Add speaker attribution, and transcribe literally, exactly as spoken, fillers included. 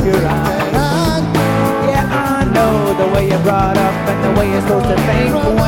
Speaker 1: your eyes. Yeah, I know the way you're brought up and the way you're supposed to think.